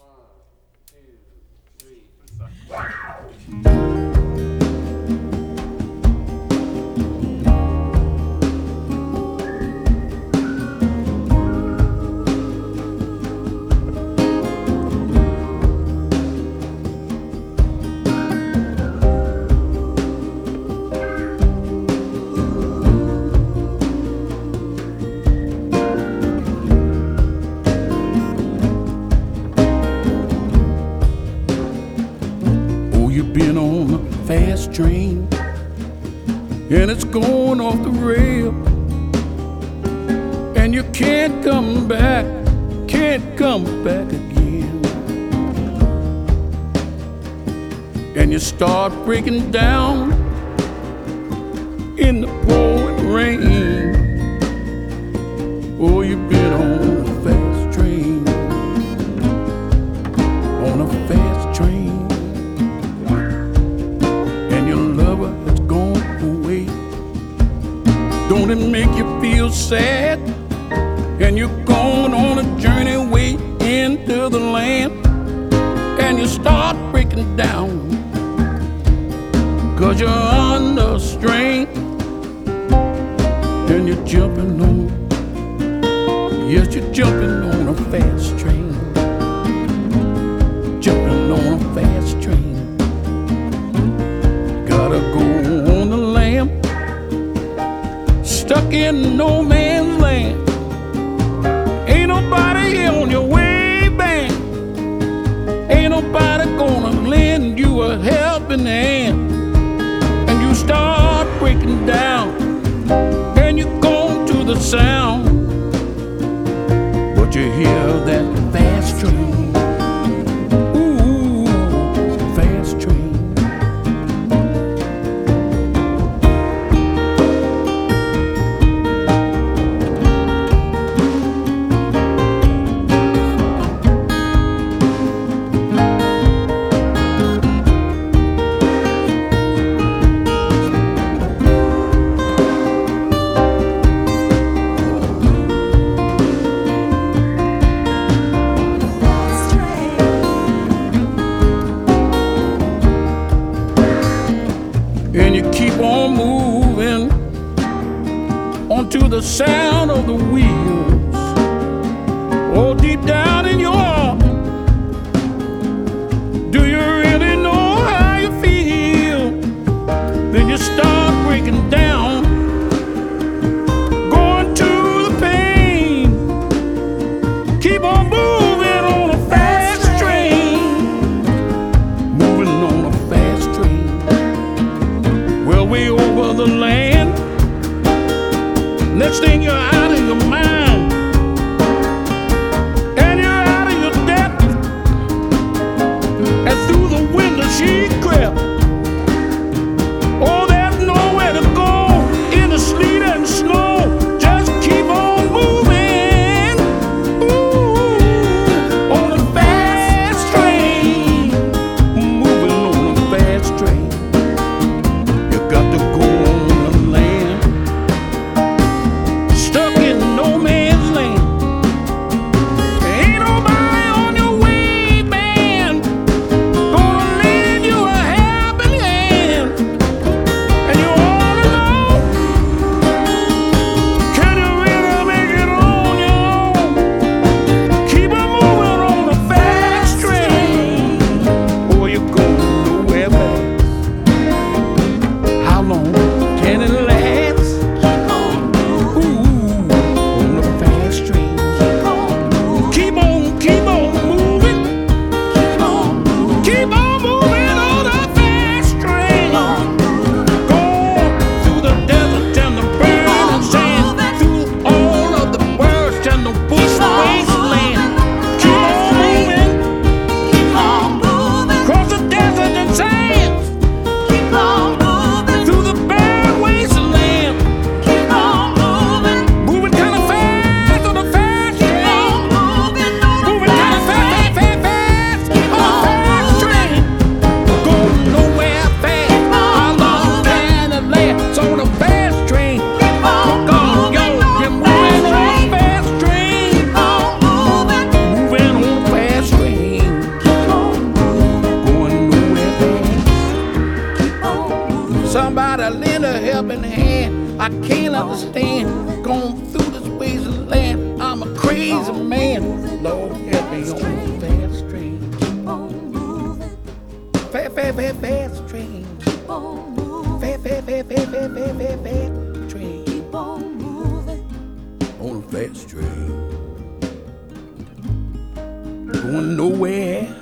You've been on a fast train and it's going off the rail, and you can't come back again. And you start breaking down in the pouring rain. Oh, you've been on a fast train, on a fast train. Don't it make you feel sad? And you're going on a journey way into the land, and you start breaking down, 'cause you're under strain. And you're jumping on, yes, you're jumping on a fast train, jumping on a fast train. Gotta go on the lam, stuck in no man's land. Ain't nobody here on your way back. Ain't nobody gonna lend you a helping hand. And you start breaking down, and you go to the sound, but you hear that fast train. Ooh, fast train. And you keep on moving onto the sound of the wheels. Oh, deep down in your heart, do you really know how you feel? Then you start breaking down, going to the pain. Keep on moving on a fast train, moving on a fast train. Well, way over the land, next thing you're out of your mind, and you're out of your depth, and through the window she crept. Oh, there's nowhere to go in the sleet and snow. Just keep on moving. Ooh. can't understand. Going through this wasteland land. I'm a crazy man. Lord, help me on the fast train. Fast, fast, fast, fast train. Fast, fast, fast, fast, fast, fast, fast, fast train. On a fast train. Going nowhere.